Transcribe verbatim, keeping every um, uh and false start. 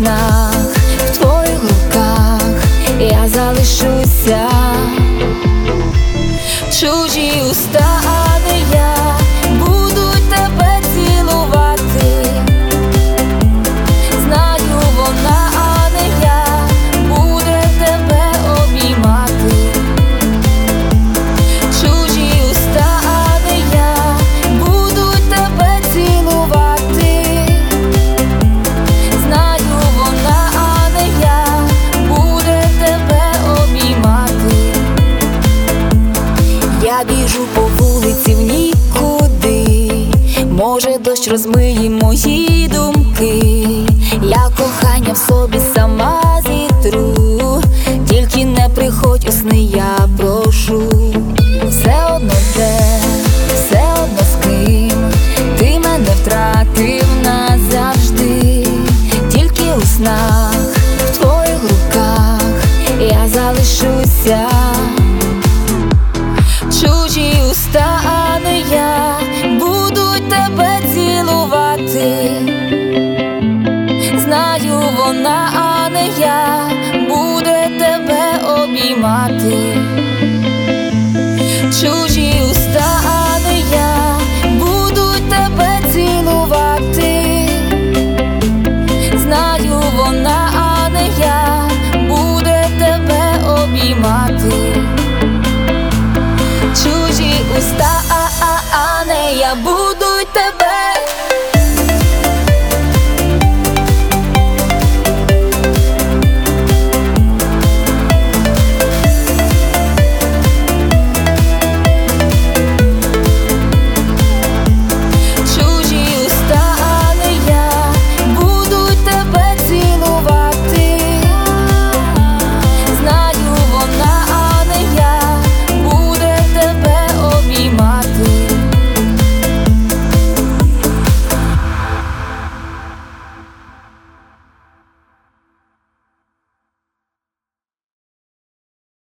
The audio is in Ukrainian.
снах, в твоїх руках я залишуся. Чужі уста, а не я, будуть тебе цілувати. Знаю, вона, а не я, буде тебе обіймати. Чужі уста, а не я, будуть тебе цілувати. Знаю, вона, а не я, буде тебе обіймати. Я біжу по вулиці в нікуди, може дощ розмиє мої думки. Я кохання в собі сама зітру, тільки не приходь у сни, я прошу. Все одно де, все одно з ким, ти мене втратив назавжди. Тільки у снах, в твоїх руках я залишуся. Чужі уста, а не я, будуть тебе цілувати. Знаю, вона, а не я, буде тебе обіймати. Чужі